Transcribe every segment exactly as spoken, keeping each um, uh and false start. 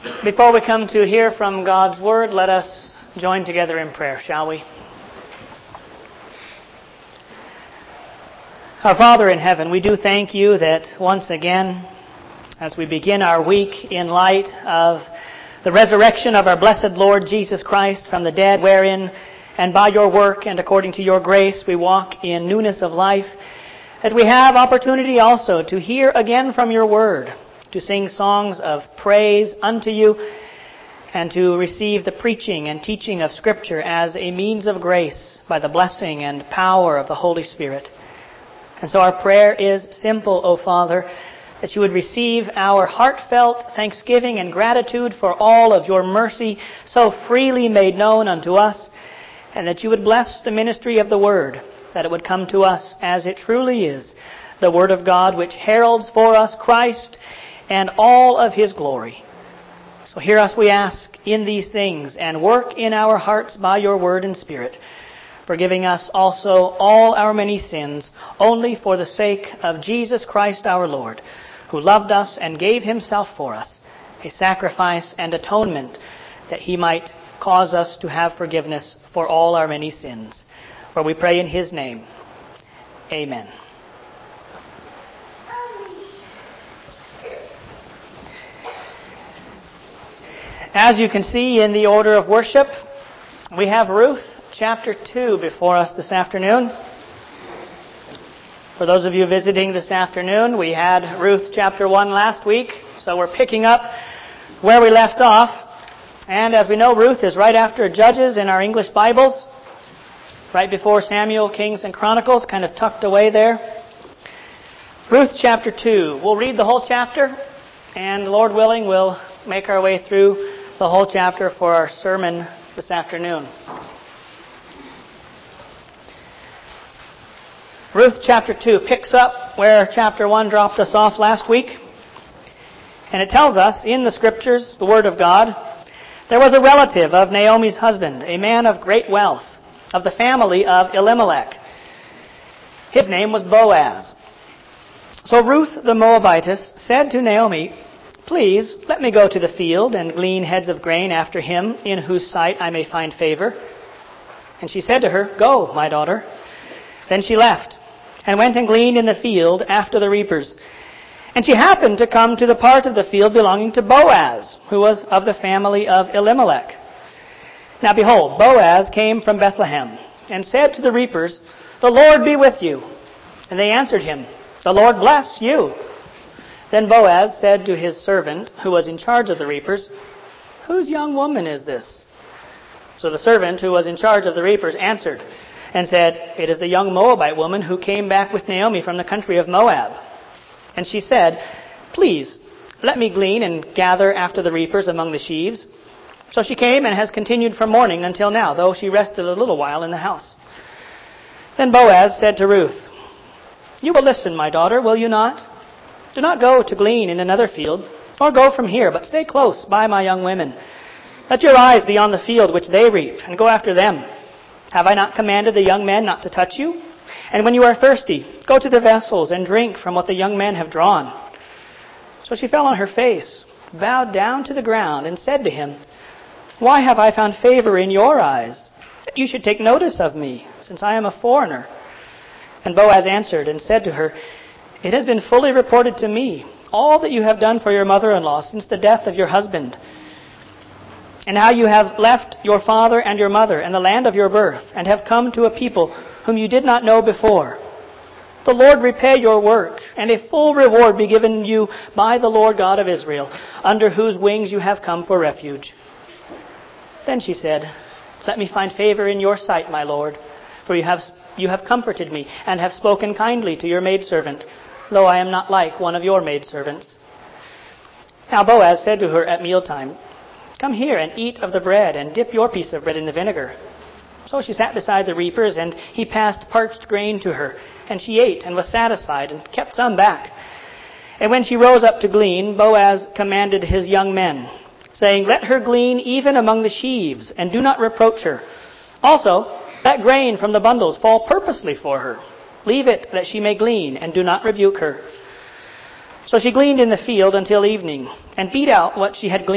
Before we come to hear from God's Word, let us join together in prayer, shall we? Our Father in heaven, we do thank you that once again, as we begin our week in light of the resurrection of our blessed Lord Jesus Christ from the dead, wherein and by your work and according to your grace we walk in newness of life, that we have opportunity also to hear again from your Word, to sing songs of praise unto you, and to receive the preaching and teaching of Scripture as a means of grace by the blessing and power of the Holy Spirit. And so our prayer is simple, O Father, that you would receive our heartfelt thanksgiving and gratitude for all of your mercy so freely made known unto us, and that you would bless the ministry of the Word, that it would come to us as it truly is, the Word of God which heralds for us Christ and all of His glory. So hear us, we ask, in these things, and work in our hearts by your Word and Spirit, forgiving us also all our many sins, only for the sake of Jesus Christ our Lord, who loved us and gave Himself for us, a sacrifice and atonement, that He might cause us to have forgiveness for all our many sins. For we pray in His name. Amen. As you can see in the order of worship, we have Ruth chapter two before us this afternoon. For those of you visiting this afternoon, we had Ruth chapter one last week, so we're picking up where we left off. And as we know, Ruth is right after Judges in our English Bibles, right before Samuel, Kings, and Chronicles, kind of tucked away there. Ruth chapter two. We'll read the whole chapter, and Lord willing, we'll make our way through the whole chapter for our sermon this afternoon. Ruth chapter two picks up where chapter one dropped us off last week. And it tells us in the Scriptures, the Word of God, there was a relative of Naomi's husband, a man of great wealth, of the family of Elimelech. His name was Boaz. So Ruth the Moabitess said to Naomi, "Please, let me go to the field and glean heads of grain after him, in whose sight I may find favor." And she said to her, "Go, my daughter." Then she left, and went and gleaned in the field after the reapers. And she happened to come to the part of the field belonging to Boaz, who was of the family of Elimelech. Now behold, Boaz came from Bethlehem, and said to the reapers, "The Lord be with you." And they answered him, "The Lord bless you." Then Boaz said to his servant, who was in charge of the reapers, "Whose young woman is this?" So the servant, who was in charge of the reapers, answered and said, "It is the young Moabite woman who came back with Naomi from the country of Moab." And she said, "Please, let me glean and gather after the reapers among the sheaves." So she came and has continued from morning until now, though she rested a little while in the house. Then Boaz said to Ruth, "You will listen, my daughter, will you not? Do not go to glean in another field, or go from here, but stay close by my young women. Let your eyes be on the field which they reap, and go after them. Have I not commanded the young men not to touch you? And when you are thirsty, go to the vessels and drink from what the young men have drawn." So she fell on her face, bowed down to the ground, and said to him, "Why have I found favor in your eyes, that you should take notice of me, since I am a foreigner?" And Boaz answered and said to her, "It has been fully reported to me, all that you have done for your mother-in-law since the death of your husband, and how you have left your father and your mother and the land of your birth, and have come to a people whom you did not know before. The Lord repay your work, and a full reward be given you by the Lord God of Israel, under whose wings you have come for refuge." Then she said, "Let me find favor in your sight, my Lord, for you have you have comforted me, and have spoken kindly to your maidservant, though I am not like one of your maidservants." Now Boaz said to her at mealtime, "Come here and eat of the bread, and dip your piece of bread in the vinegar." So she sat beside the reapers, and he passed parched grain to her, and she ate and was satisfied, and kept some back. And when she rose up to glean, Boaz commanded his young men, saying, "Let her glean even among the sheaves, and do not reproach her. Also, let grain from the bundles fall purposely for her. Leave it that she may glean, and do not rebuke her." So she gleaned in the field until evening, and beat out what she had gleaned,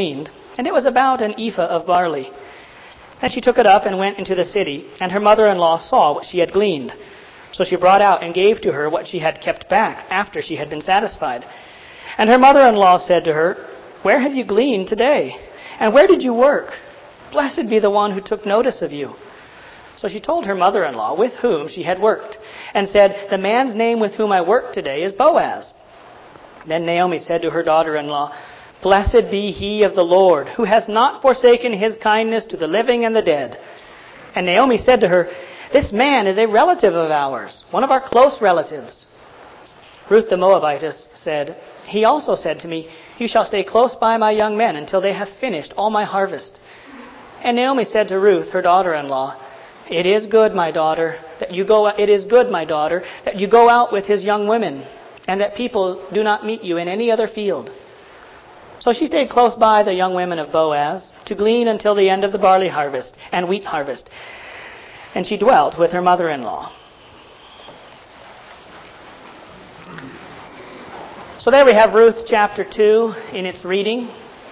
and it was about an ephah of barley. And she took it up and went into the city, and her mother-in-law saw what she had gleaned. So she brought out and gave to her what she had kept back after she had been satisfied. And her mother-in-law said to her, "Where have you gleaned today? And where did you work? Blessed be the one who took notice of you." So she told her mother-in-law with whom she had worked, and said, "The man's name with whom I worked today is Boaz." Then Naomi said to her daughter-in-law, "Blessed be he of the Lord, who has not forsaken his kindness to the living and the dead." And Naomi said to her, "This man is a relative of ours, one of our close relatives." Ruth the Moabitess said, "He also said to me, 'You shall stay close by my young men until they have finished all my harvest.'" And Naomi said to Ruth, her daughter-in-law, "It is good, my daughter, that you go. It is good, my daughter, that you go out with his young women, and that people do not meet you in any other field." So she stayed close by the young women of Boaz to glean until the end of the barley harvest and wheat harvest. And she dwelt with her mother-in-law. So there we have Ruth chapter two in its reading.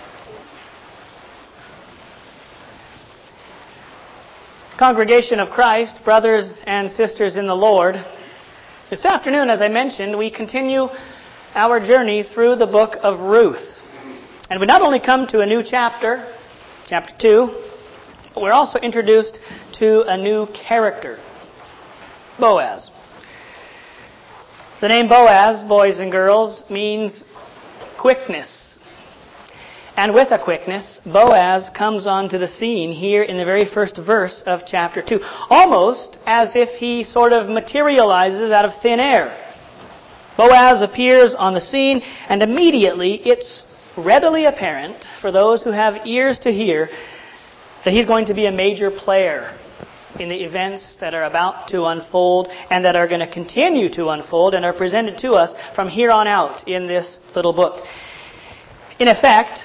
Congregation of Christ, brothers and sisters in the Lord, this afternoon, as I mentioned, we continue our journey through the book of Ruth. And we not only come to a new chapter, chapter two, but we're also introduced to a new character, Boaz. The name Boaz, boys and girls, means quickness. And with a quickness, Boaz comes onto the scene here in the very first verse of chapter two, almost as if he sort of materializes out of thin air. Boaz appears on the scene, and immediately it's readily apparent for those who have ears to hear that he's going to be a major player in the events that are about to unfold and that are going to continue to unfold and are presented to us from here on out in this little book. In effect,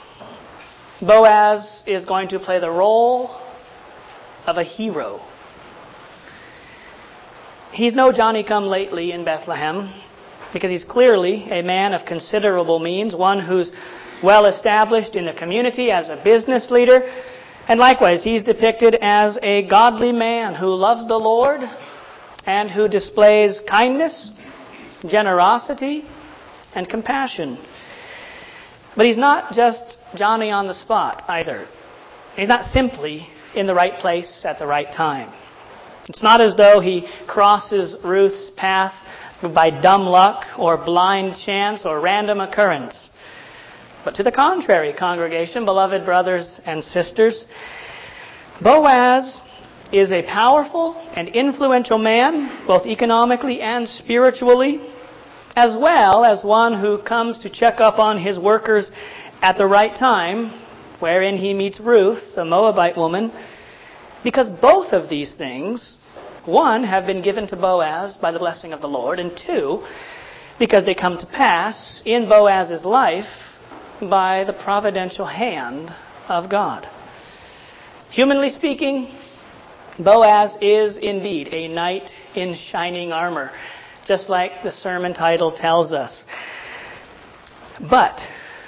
Boaz is going to play the role of a hero. He's no Johnny-come-lately in Bethlehem, because he's clearly a man of considerable means, one who's well established in the community as a business leader. And likewise, he's depicted as a godly man who loves the Lord and who displays kindness, generosity, and compassion. But he's not just Johnny on the spot either. He's not simply in the right place at the right time. It's not as though he crosses Ruth's path by dumb luck or blind chance or random occurrence. But to the contrary, congregation, beloved brothers and sisters, Boaz is a powerful and influential man, both economically and spiritually, as well as one who comes to check up on his workers at the right time, wherein he meets Ruth, the Moabite woman, because both of these things, one, have been given to Boaz by the blessing of the Lord, and two, because they come to pass in Boaz's life by the providential hand of God. Humanly speaking, Boaz is indeed a knight in shining armor, just like the sermon title tells us. But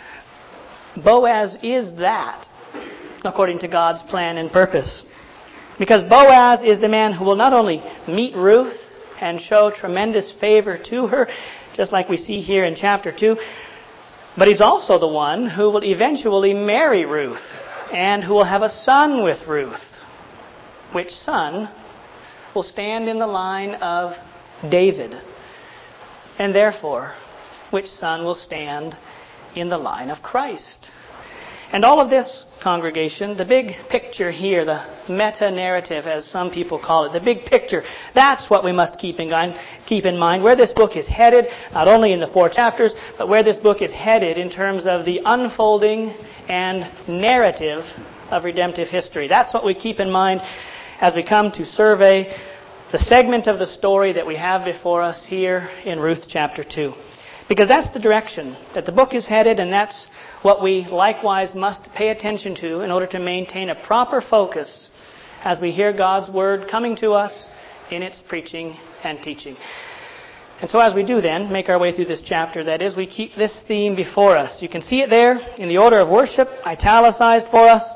Boaz is that, according to God's plan and purpose. Because Boaz is the man who will not only meet Ruth and show tremendous favor to her, just like we see here in chapter two, but he's also the one who will eventually marry Ruth and who will have a son with Ruth, which son will stand in the line of David, and therefore, which son will stand in the line of Christ. And all of this, congregation, the big picture here, the meta-narrative as some people call it, the big picture, that's what we must keep in mind, keep in mind, where this book is headed, not only in the four chapters, but where this book is headed in terms of the unfolding and narrative of redemptive history. That's what we keep in mind as we come to survey the segment of the story that we have before us here in Ruth chapter two. Because that's the direction that the book is headed, and that's what we likewise must pay attention to in order to maintain a proper focus as we hear God's Word coming to us in its preaching and teaching. And so as we do then, make our way through this chapter, that is, we keep this theme before us. You can see it there in the order of worship, italicized for us.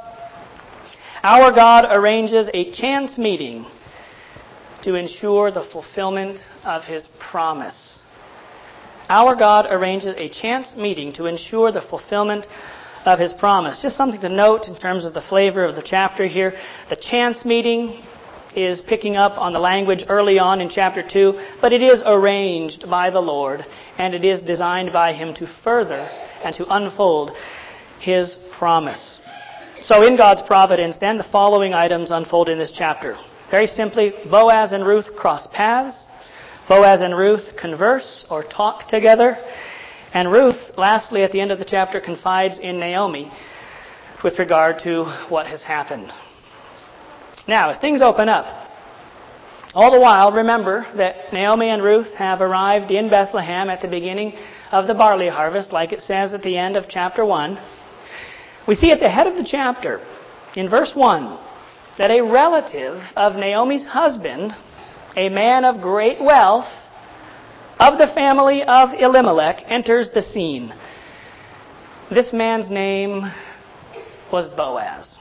Our God arranges a chance meeting to ensure the fulfillment of His promise. Our God arranges a chance meeting to ensure the fulfillment of His promise. Just something to note in terms of the flavor of the chapter here. The chance meeting is picking up on the language early on in chapter two, but it is arranged by the Lord, and it is designed by Him to further and to unfold His promise. So in God's providence, then, the following items unfold in this chapter. Very simply, Boaz and Ruth cross paths. Boaz and Ruth converse or talk together. And Ruth, lastly, at the end of the chapter, confides in Naomi with regard to what has happened. Now, as things open up, all the while, remember that Naomi and Ruth have arrived in Bethlehem at the beginning of the barley harvest, like it says at the end of chapter one. We see at the head of the chapter, in verse one, that a relative of Naomi's husband, a man of great wealth, of the family of Elimelech, enters the scene. This man's name was Boaz.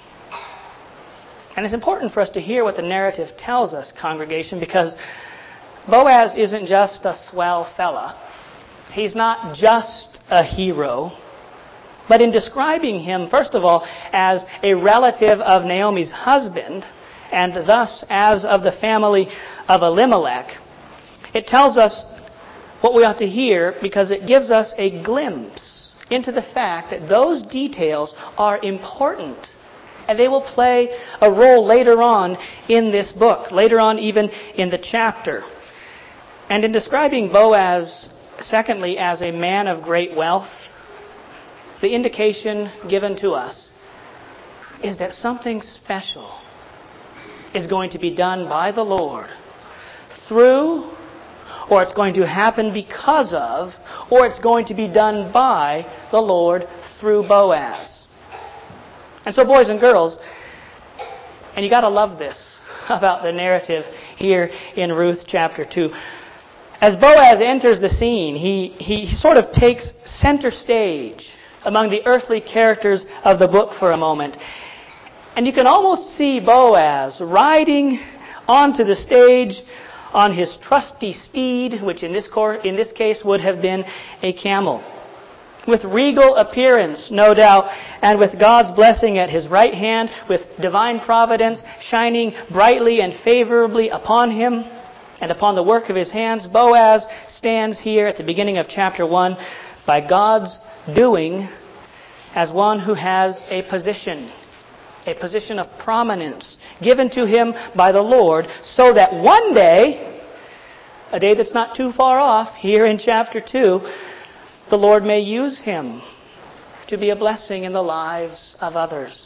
And it's important for us to hear what the narrative tells us, congregation, because Boaz isn't just a swell fella. He's not just a hero. But in describing him, first of all, as a relative of Naomi's husband, and thus as of the family of Elimelech, it tells us what we ought to hear because it gives us a glimpse into the fact that those details are important. And they will play a role later on in this book, later on even in the chapter. And in describing Boaz, secondly, as a man of great wealth, the indication given to us is that something special is going to be done by the Lord through, or it's going to happen because of, or it's going to be done by the Lord through Boaz. And so, boys and girls, and you got to love this about the narrative here in Ruth chapter two. As Boaz enters the scene, he, he, he sort of takes center stage among the earthly characters of the book for a moment. And you can almost see Boaz riding onto the stage on his trusty steed, which in this, cor- in this case would have been a camel. With regal appearance, no doubt, and with God's blessing at his right hand, with divine providence shining brightly and favorably upon him and upon the work of his hands, Boaz stands here at the beginning of chapter one by God's doing as one who has a position, a position of prominence given to him by the Lord, so that one day, a day that's not too far off, here in chapter two, the Lord may use him to be a blessing in the lives of others.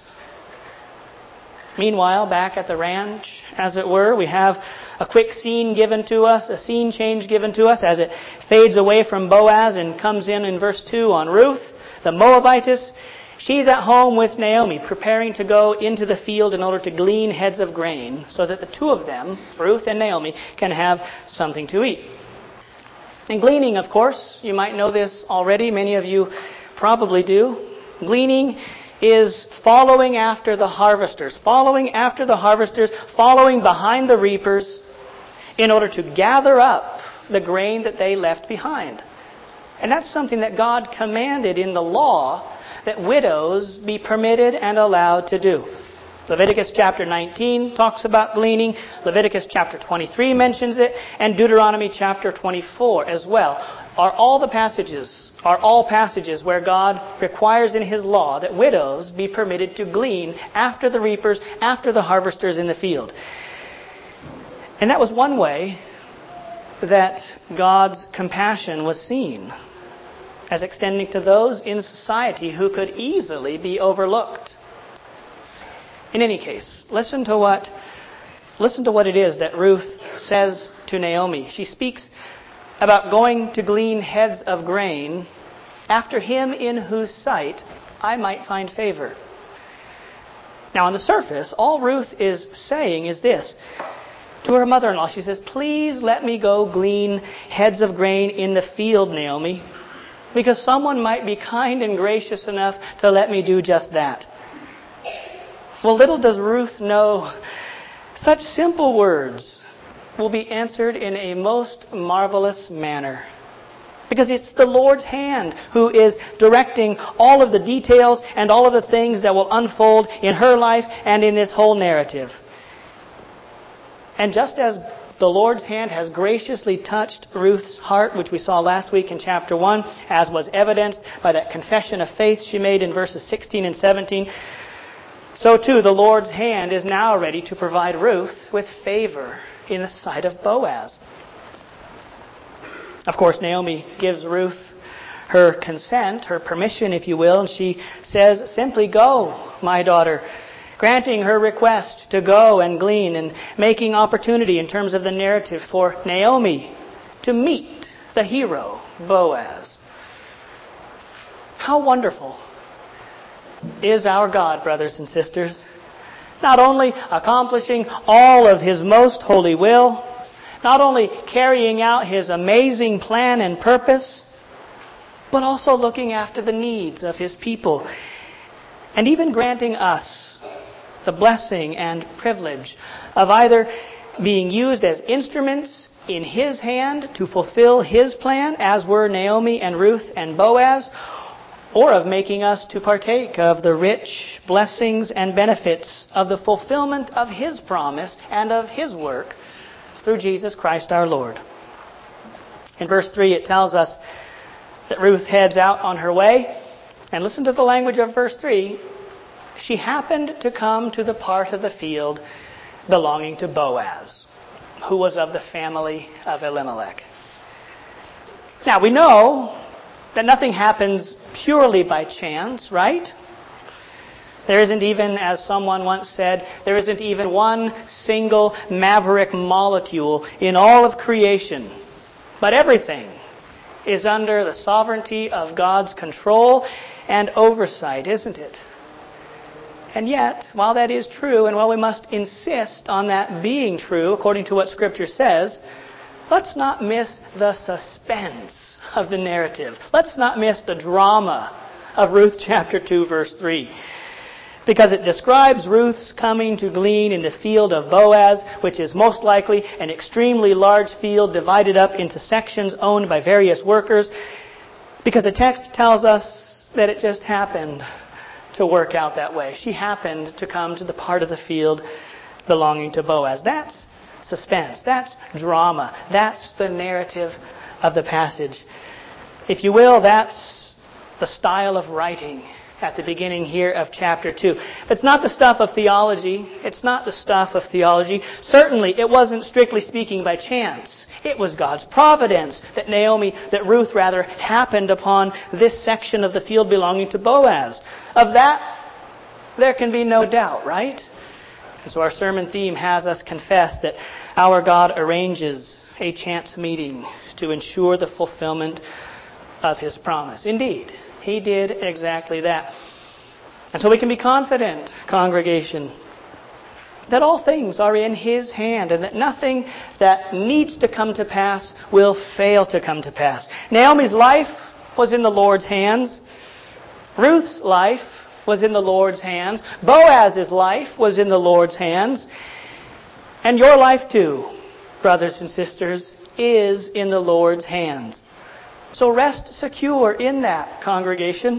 Meanwhile, back at the ranch, as it were, we have a quick scene given to us, a scene change given to us as it fades away from Boaz and comes in in verse two on Ruth, the Moabitess. She's at home with Naomi, preparing to go into the field in order to glean heads of grain so that the two of them, Ruth and Naomi, can have something to eat. And gleaning, of course, you might know this already. Many of you probably do. Gleaning is following after the harvesters, following after the harvesters, following behind the reapers in order to gather up the grain that they left behind. And that's something that God commanded in the law that widows be permitted and allowed to do. Leviticus chapter nineteen talks about gleaning. Leviticus chapter twenty-three mentions it. And Deuteronomy chapter twenty-four as well. Are all the passages, are all passages where God requires in His law that widows be permitted to glean after the reapers, after the harvesters in the field. And that was one way that God's compassion was seen as extending to those in society who could easily be overlooked. In any case, listen to what listen to what it is that Ruth says to Naomi. She speaks about going to glean heads of grain after him in whose sight I might find favor. Now, on the surface, all Ruth is saying is this: to her mother-in-law. She says, please let me go glean heads of grain in the field, Naomi, because someone might be kind and gracious enough to let me do just that. Well, little does Ruth know, such simple words will be answered in a most marvelous manner. Because it's the Lord's hand who is directing all of the details and all of the things that will unfold in her life and in this whole narrative. And just as the Lord's hand has graciously touched Ruth's heart, which we saw last week in chapter one, as was evidenced by that confession of faith she made in verses sixteen and seventeen, so too the Lord's hand is now ready to provide Ruth with favor in the sight of Boaz. Of course, Naomi gives Ruth her consent, her permission, if you will, and she says simply, go, my daughter, granting her request to go and glean and making opportunity in terms of the narrative for Naomi to meet the hero, Boaz. How wonderful is our God, brothers and sisters, not only accomplishing all of His most holy will, not only carrying out His amazing plan and purpose, but also looking after the needs of His people, and even granting us the blessing and privilege of either being used as instruments in His hand to fulfill His plan, as were Naomi and Ruth and Boaz, or of making us to partake of the rich blessings and benefits of the fulfillment of His promise and of His work through Jesus Christ our Lord. In verse three it tells us that Ruth heads out on her way, and listen to the language of verse three. She happened to come to the part of the field belonging to Boaz, who was of the family of Elimelech. Now we know that nothing happens purely by chance, right? There isn't even, as someone once said, there isn't even one single maverick molecule in all of creation. But everything is under the sovereignty of God's control and oversight, isn't it? And yet, while that is true, and while we must insist on that being true, according to what Scripture says, let's not miss the suspense of the narrative. Let's not miss the drama of Ruth chapter two, verse three. Because it describes Ruth's coming to glean in the field of Boaz, which is most likely an extremely large field divided up into sections owned by various workers. Because the text tells us that it just happened to work out that way. She happened to come to the part of the field belonging to Boaz. That's suspense. That's drama. That's the narrative of the passage. If you will, that's the style of writing at the beginning here of chapter two. It's not the stuff of theology. It's not the stuff of theology. Certainly, it wasn't strictly speaking by chance. It was God's providence that Naomi, that Ruth rather, happened upon this section of the field belonging to Boaz. Of that, there can be no doubt, right? And so our sermon theme has us confess that our God arranges a chance meeting to ensure the fulfillment of His promise. Indeed, He did exactly that. And so we can be confident, congregation, that all things are in His hand and that nothing that needs to come to pass will fail to come to pass. Naomi's life was in the Lord's hands. Ruth's life was in the Lord's hands. Boaz's life was in the Lord's hands. And your life too, brothers and sisters, is in the Lord's hands. So rest secure in that, congregation.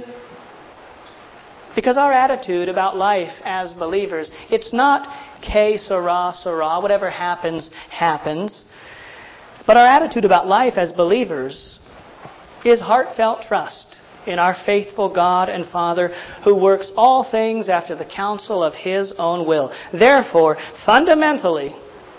Because our attitude about life as believers, it's not que sera, sera, whatever happens, happens. But our attitude about life as believers is heartfelt trust in our faithful God and Father who works all things after the counsel of His own will. Therefore, fundamentally,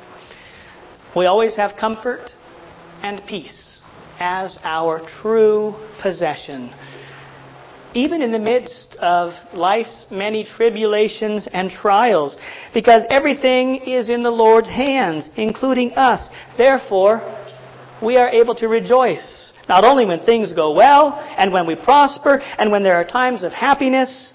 we always have comfort and peace as our true possession, even in the midst of life's many tribulations and trials, because everything is in the Lord's hands, including us. Therefore, we are able to rejoice, not only when things go well, and when we prosper, and when there are times of happiness,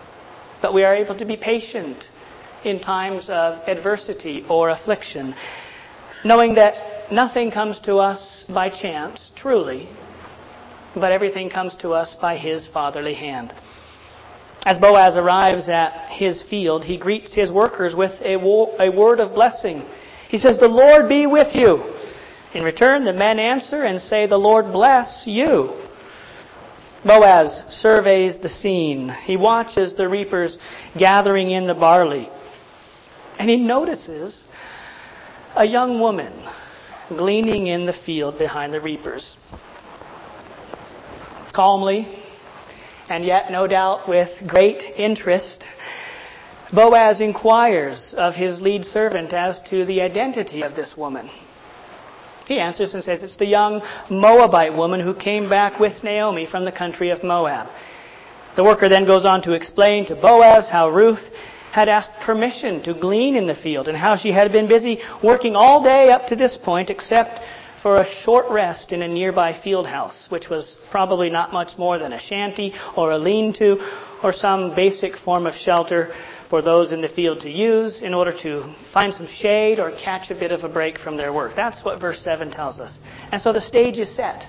but we are able to be patient in times of adversity or affliction. knowing that nothing comes to us by chance, truly, but everything comes to us by His fatherly hand. As Boaz arrives at his field, he greets his workers with a, wo- a word of blessing. He says, "The Lord be with you." In return, the men answer and say, "The Lord bless you." Boaz surveys the scene. He watches the reapers gathering in the barley. And he notices a young woman gleaning in the field behind the reapers. Calmly, and yet no doubt with great interest, Boaz inquires of his lead servant as to the identity of this woman. He answers and says it's the young Moabite woman who came back with Naomi from the country of Moab. The worker then goes on to explain to Boaz how Ruth had asked permission to glean in the field and how she had been busy working all day up to this point except for a short rest in a nearby field house, which was probably not much more than a shanty or a lean-to or some basic form of shelter for those in the field to use in order to find some shade or catch a bit of a break from their work. That's what verse seven tells us. And so the stage is set.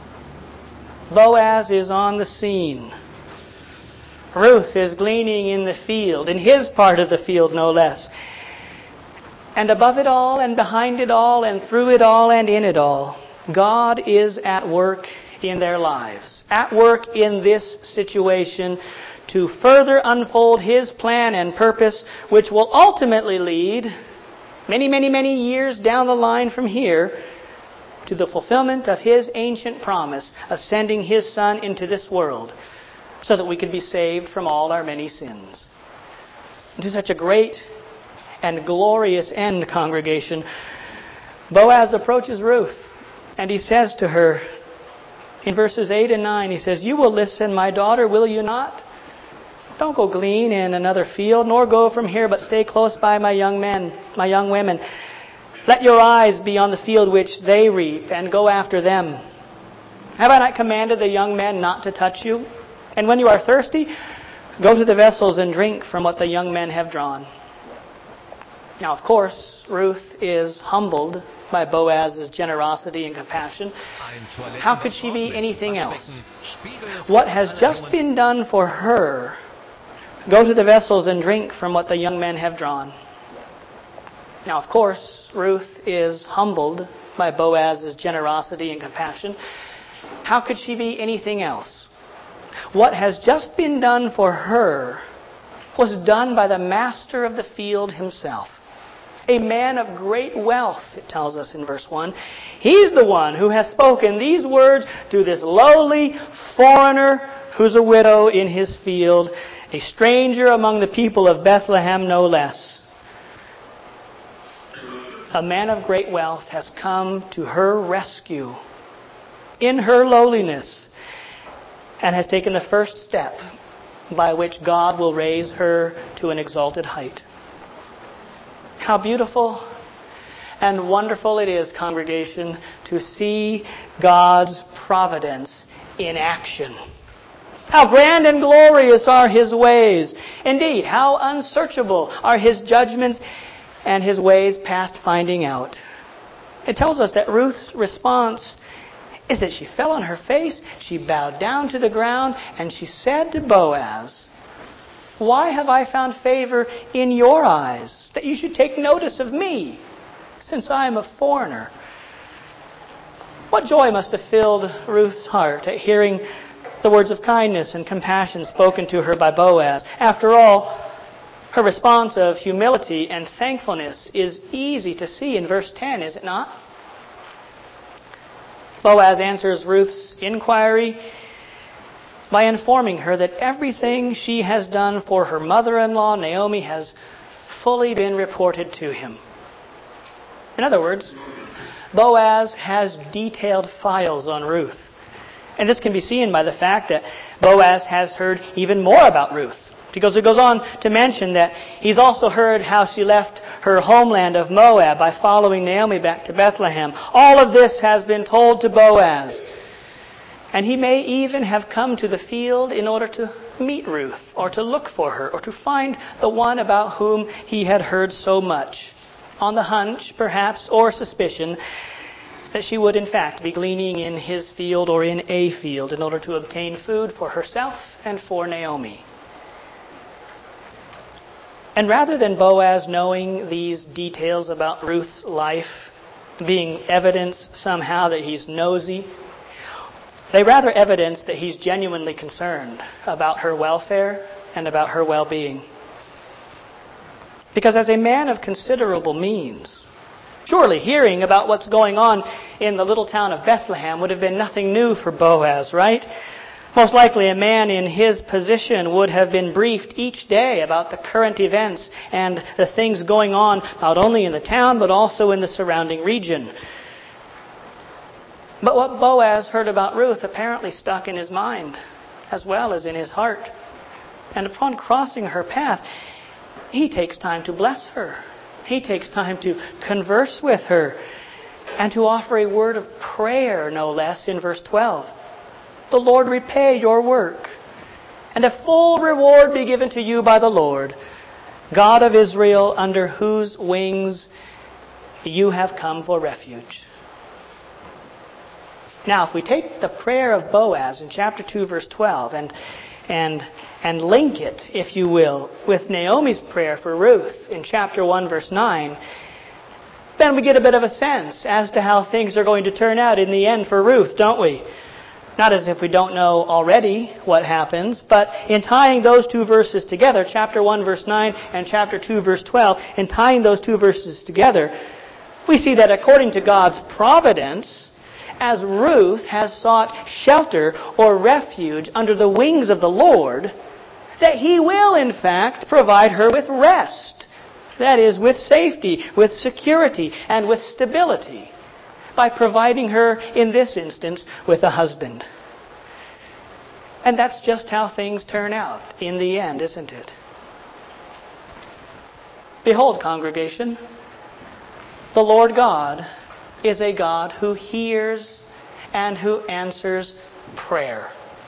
Boaz is on the scene. Ruth is gleaning in the field, in his part of the field no less. And above it all, and behind it all, and through it all, and in it all, God is at work in their lives. At work in this situation to further unfold His plan and purpose, which will ultimately lead, many, many, many years down the line from here, to the fulfillment of His ancient promise of sending His Son into this world so that we could be saved from all our many sins. To such a great and glorious end, congregation, Boaz approaches Ruth and he says to her in verses eight and nine, he says, "You will listen, my daughter, will you not? Don't go glean in another field, nor go from here, but stay close by my young men, my young women. Let your eyes be on the field which they reap, and go after them. Have I not commanded the young men not to touch you? And when you are thirsty, go to the vessels and drink from what the young men have drawn." Now, of course, Ruth is humbled by Boaz's generosity and compassion. How could she be anything else? What has just been done for her, go to the vessels and drink from what the young men have drawn. Now, of course, Ruth is humbled by Boaz's generosity and compassion. How could she be anything else? What has just been done for her was done by the master of the field himself. A man of great wealth, it tells us in verse one. He's the one who has spoken these words to this lowly foreigner who's a widow in his field, a stranger among the people of Bethlehem no less. A man of great wealth has come to her rescue in her lowliness and has taken the first step by which God will raise her to an exalted height. How beautiful and wonderful it is, congregation, to see God's providence in action. How grand and glorious are His ways. Indeed, how unsearchable are His judgments and His ways past finding out. It tells us that Ruth's response is that she fell on her face, she bowed down to the ground, and she said to Boaz, "Why have I found favor in your eyes, that you should take notice of me, since I am a foreigner?" What joy must have filled Ruth's heart at hearing the words of kindness and compassion spoken to her by Boaz. After all, her response of humility and thankfulness is easy to see in verse ten, is it not? Boaz answers Ruth's inquiry by informing her that everything she has done for her mother-in-law, Naomi, has fully been reported to him. In other words, Boaz has detailed files on Ruth. And this can be seen by the fact that Boaz has heard even more about Ruth. Because it goes on to mention that he's also heard how she left her homeland of Moab by following Naomi back to Bethlehem. All of this has been told to Boaz. And he may even have come to the field in order to meet Ruth, or to look for her, or to find the one about whom he had heard so much. on the hunch, perhaps, or suspicion that she would in fact be gleaning in his field or in a field in order to obtain food for herself and for Naomi. And rather than Boaz knowing these details about Ruth's life, being evidence somehow that he's nosy, they rather evidence that he's genuinely concerned about her welfare and about her well-being. Because as a man of considerable means, surely hearing about what's going on in the little town of Bethlehem would have been nothing new for Boaz, right? Most likely a man in his position would have been briefed each day about the current events and the things going on not only in the town but also in the surrounding region. But what Boaz heard about Ruth apparently stuck in his mind as well as in his heart. And upon crossing her path, he takes time to bless her. He takes time to converse with her and to offer a word of prayer, no less, in verse twelve. The Lord repay your work, and a full reward be given to you by the Lord, God of Israel, under whose wings you have come for refuge. Now, if we take the prayer of Boaz in chapter two, verse twelve, and and and link it, if you will, with Naomi's prayer for Ruth in chapter one, verse nine, then we get a bit of a sense as to how things are going to turn out in the end for Ruth, don't we? Not as if we don't know already what happens, but in tying those two verses together, chapter one, verse nine, and chapter two, verse twelve, in tying those two verses together, we see that according to God's providence, as Ruth has sought shelter or refuge under the wings of the Lord, that He will, in fact, provide her with rest. That is, with safety, with security, and with stability, by providing her, in this instance, with a husband. And that's just how things turn out in the end, isn't it? Behold, congregation, the Lord God is a God who hears and who answers prayer.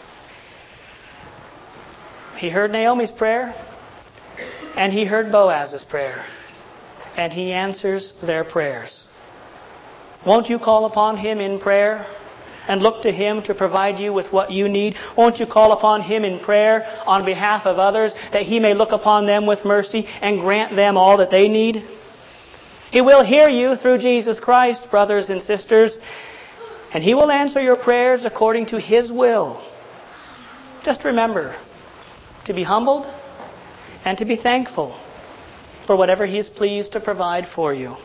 He heard Naomi's prayer, and He heard Boaz's prayer, and He answers their prayers. Won't you call upon Him in prayer and look to Him to provide you with what you need? Won't you call upon Him in prayer on behalf of others that He may look upon them with mercy and grant them all that they need? He will hear you through Jesus Christ, brothers and sisters, and He will answer your prayers according to His will. Just remember to be humbled and to be thankful for whatever He is pleased to provide for you.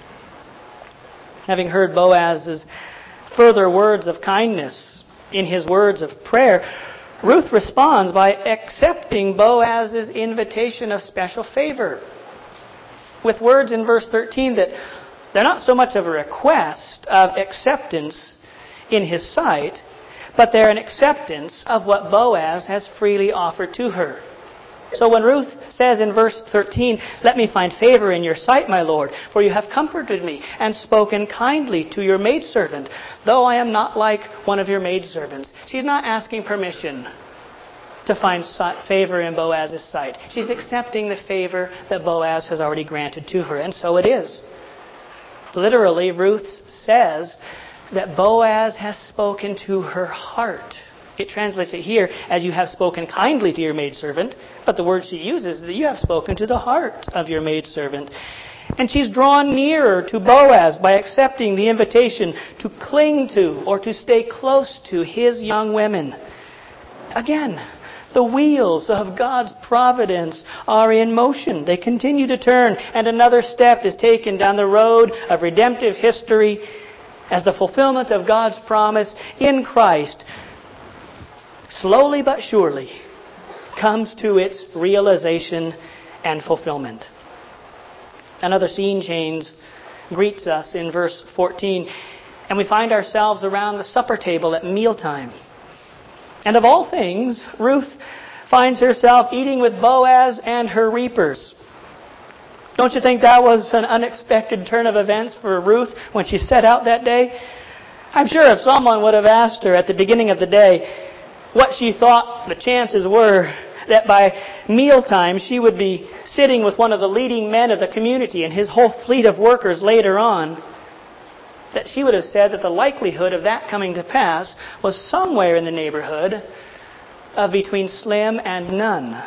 Having heard Boaz's further words of kindness in his words of prayer, Ruth responds by accepting Boaz's invitation of special favor, with words in verse thirteen that they're not so much of a request of acceptance in his sight, but they're an acceptance of what Boaz has freely offered to her. So when Ruth says in verse thirteen, "Let me find favor in your sight, my Lord, for you have comforted me and spoken kindly to your maidservant, though I am not like one of your maidservants." She's not asking permission to find favor in Boaz's sight. She's accepting the favor that Boaz has already granted to her, and so it is. Literally, Ruth says that Boaz has spoken to her heart. It translates it here as "you have spoken kindly to your maidservant," but the word she uses is that you have spoken to the heart of your maidservant. And she's drawn nearer to Boaz by accepting the invitation to cling to or to stay close to his young women. Again, the wheels of God's providence are in motion. They continue to turn, and another step is taken down the road of redemptive history as the fulfillment of God's promise in Christ, slowly but surely, comes to its realization and fulfillment. Another scene change greets us in verse fourteen, and we find ourselves around the supper table at mealtime. And of all things, Ruth finds herself eating with Boaz and her reapers. Don't you think that was an unexpected turn of events for Ruth when she set out that day? I'm sure if someone would have asked her at the beginning of the day what she thought the chances were that by mealtime she would be sitting with one of the leading men of the community and his whole fleet of workers later on, that she would have said that the likelihood of that coming to pass was somewhere in the neighborhood of between slim and none.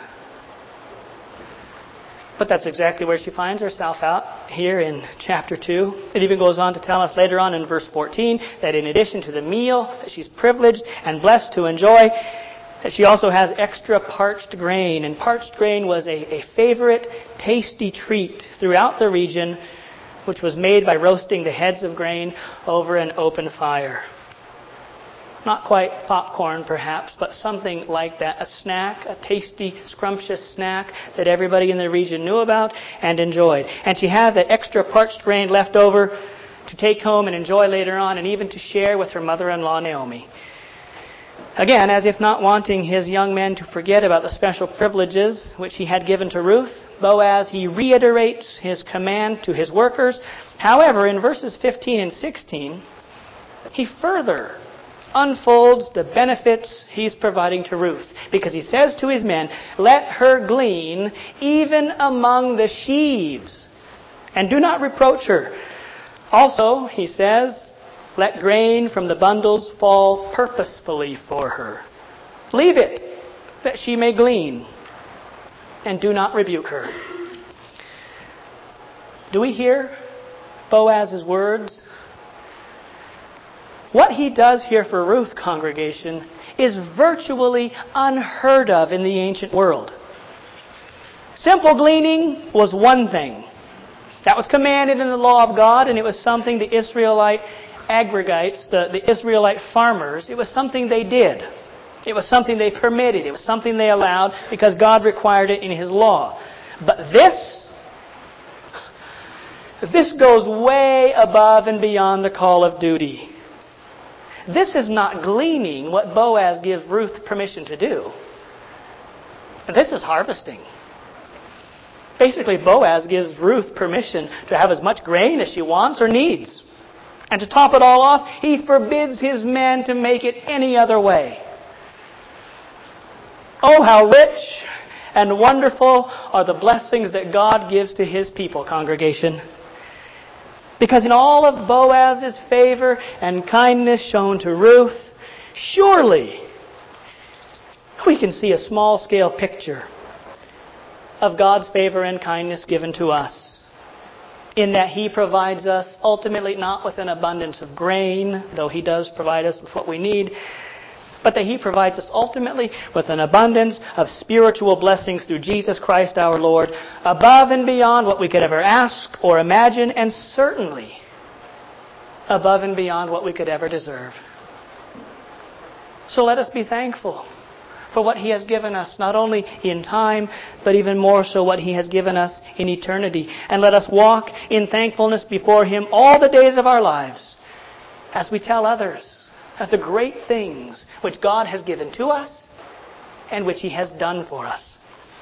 But that's exactly where she finds herself out here in chapter two. It even goes on to tell us later on in verse fourteen that in addition to the meal that she's privileged and blessed to enjoy, that she also has extra parched grain. And parched grain was a, a favorite, tasty treat throughout the region, which was made by roasting the heads of grain over an open fire. Not quite popcorn, perhaps, but something like that. A snack, a tasty, scrumptious snack that everybody in the region knew about and enjoyed. And she had that extra parched grain left over to take home and enjoy later on, and even to share with her mother-in-law, Naomi. Again, as if not wanting his young men to forget about the special privileges which he had given to Ruth, Boaz, he reiterates his command to his workers. However, in verses fifteen and sixteen, he further unfolds the benefits he's providing to Ruth. Because he says to his men, let her glean even among the sheaves, and do not reproach her. Also, he says, let grain from the bundles fall purposefully for her. Leave it, that she may glean, and do not rebuke her. Do we hear Boaz's words? What he does here for Ruth, congregation, is virtually unheard of in the ancient world. Simple gleaning was one thing. That was commanded in the law of God, and it was something the Israelite aggregates, the, the Israelite farmers, it was something they did. It was something they permitted. It was something they allowed because God required it in His law. But this, this goes way above and beyond the call of duty. This is not gleaning what Boaz gives Ruth permission to do. This is harvesting. Basically, Boaz gives Ruth permission to have as much grain as she wants or needs. And to top it all off, he forbids his men to make it any other way. Oh, how rich and wonderful are the blessings that God gives to His people, congregation. Because in all of Boaz's favor and kindness shown to Ruth, surely we can see a small-scale picture of God's favor and kindness given to us, in that He provides us ultimately not with an abundance of grain, though He does provide us with what we need, but that He provides us ultimately with an abundance of spiritual blessings through Jesus Christ our Lord, above and beyond what we could ever ask or imagine, and certainly above and beyond what we could ever deserve. So let us be thankful for what He has given us, not only in time, but even more so what He has given us in eternity. And let us walk in thankfulness before Him all the days of our lives as we tell others of the great things which God has given to us and which He has done for us.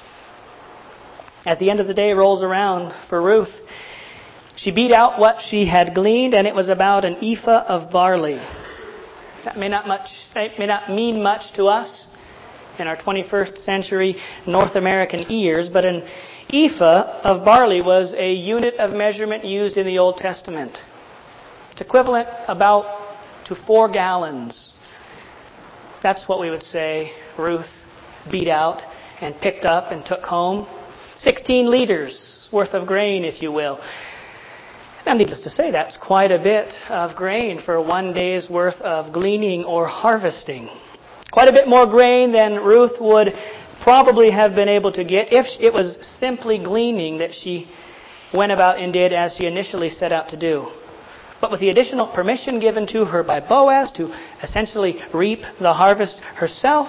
As the end of the day rolls around for Ruth, she beat out what she had gleaned, and it was about an ephah of barley. That may not much, it may not mean much to us in our twenty-first century North American ears, but an ephah of barley was a unit of measurement used in the Old Testament. It's equivalent about to four gallons. That's what we would say Ruth beat out and picked up and took home. Sixteen liters worth of grain, if you will. Now, needless to say, that's quite a bit of grain for one day's worth of gleaning or harvesting. Quite a bit more grain than Ruth would probably have been able to get if it was simply gleaning that she went about and did as she initially set out to do. But with the additional permission given to her by Boaz to essentially reap the harvest herself,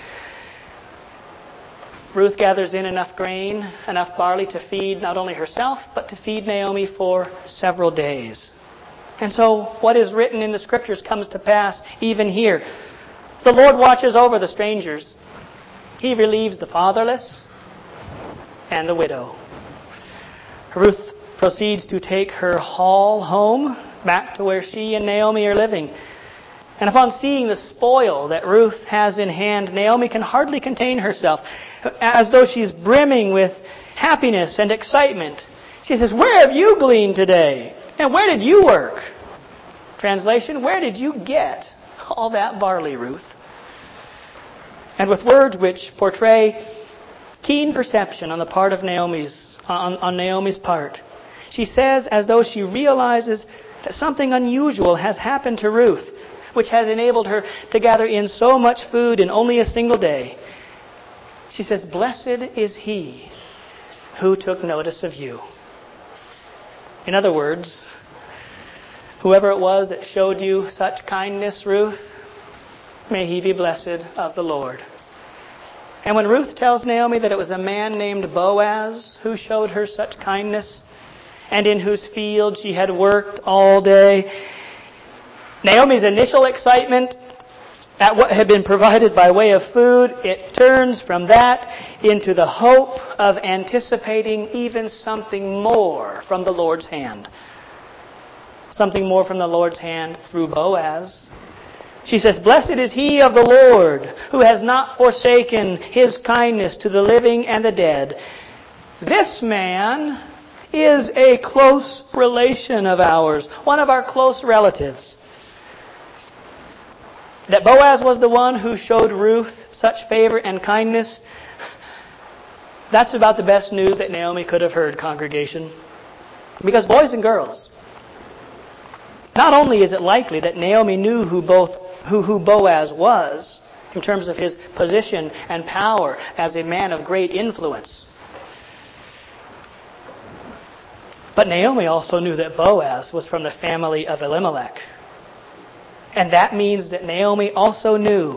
Ruth gathers in enough grain, enough barley to feed not only herself, but to feed Naomi for several days. And so what is written in the Scriptures comes to pass even here. The Lord watches over the strangers. He relieves the fatherless and the widow. Ruth proceeds to take her haul home, back to where she and Naomi are living. And upon seeing the spoil that Ruth has in hand, Naomi can hardly contain herself. as though she's brimming with happiness and excitement. She says, "Where have you gleaned today? And where did you work?" Translation, where did you get all that barley, Ruth? And with words which portray keen perception on the part of Naomi's, on, on Naomi's part, she says, as though she realizes that something unusual has happened to Ruth, which has enabled her to gather in so much food in only a single day. She says, "Blessed is he who took notice of you." In other words, whoever it was that showed you such kindness, Ruth, may he be blessed of the Lord. And when Ruth tells Naomi that it was a man named Boaz who showed her such kindness, and in whose field she had worked all day, Naomi's initial excitement at what had been provided by way of food, it turns from that into the hope of anticipating even something more from the Lord's hand. Something more from the Lord's hand through Boaz. She says, "Blessed is he of the Lord, who has not forsaken his kindness to the living and the dead. This man is a close relation of ours, one of our close relatives." That Boaz was the one who showed Ruth such favor and kindness, that's about the best news that Naomi could have heard, congregation. Because boys and girls, not only is it likely that Naomi knew who both who, who Boaz was in terms of his position and power as a man of great influence, but Naomi also knew that Boaz was from the family of Elimelech. And that means that Naomi also knew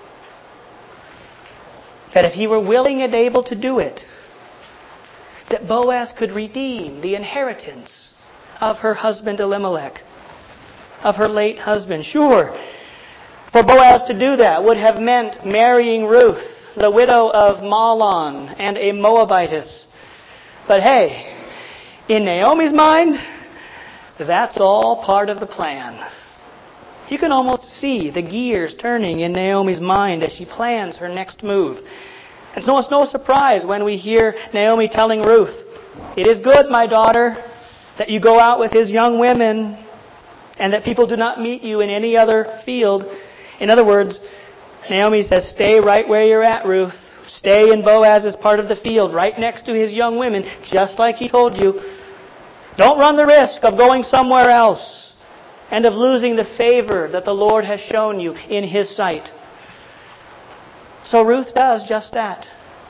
that if he were willing and able to do it, that Boaz could redeem the inheritance of her husband Elimelech, of her late husband. Sure, for Boaz to do that would have meant marrying Ruth, the widow of Mahlon and a Moabitess. But hey, in Naomi's mind, that's all part of the plan. You can almost see the gears turning in Naomi's mind as she plans her next move. And so it's no surprise when we hear Naomi telling Ruth, "It is good, my daughter, that you go out with his young women and that people do not meet you in any other field." In other words, Naomi says, stay right where you're at, Ruth. Stay in Boaz's part of the field, right next to his young women, just like he told you. Don't run the risk of going somewhere else and of losing the favor that the Lord has shown you in his sight. So Ruth does just that.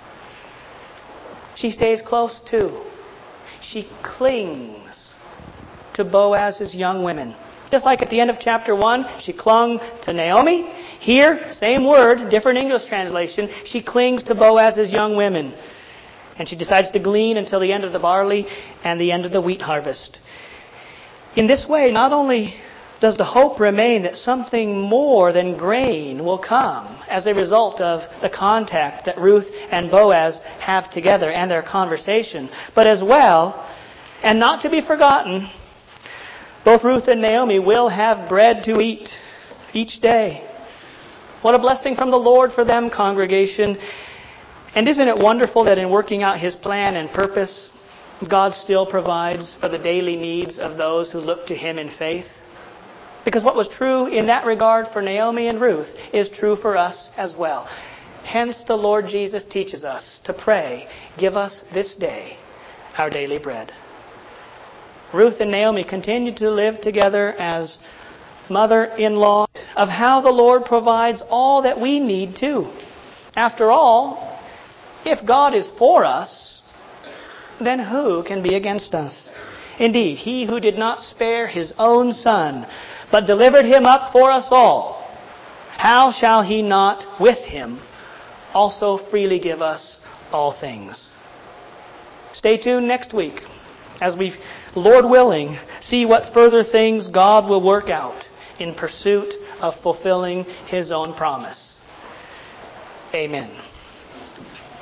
She stays close to. She clings to Boaz's young women. Just like at the end of chapter one, she clung to Naomi. Here, same word, different English translation. She clings to Boaz's young women. And she decides to glean until the end of the barley and the end of the wheat harvest. In this way, not only does the hope remain that something more than grain will come as a result of the contact that Ruth and Boaz have together and their conversation, but as well, and not to be forgotten, both Ruth and Naomi will have bread to eat each day. What a blessing from the Lord for them, congregation. And isn't it wonderful that in working out his plan and purpose, God still provides for the daily needs of those who look to him in faith? Because what was true in that regard for Naomi and Ruth is true for us as well. Hence the Lord Jesus teaches us to pray, "Give us this day our daily bread." Ruth and Naomi continue to live together as mother-in-law of how the Lord provides all that we need too. After all, if God is for us, then who can be against us? Indeed, he who did not spare his own son, but delivered him up for us all, how shall he not with him also freely give us all things? Stay tuned next week as we, Lord willing, see what further things God will work out in pursuit of fulfilling his own promise. Amen.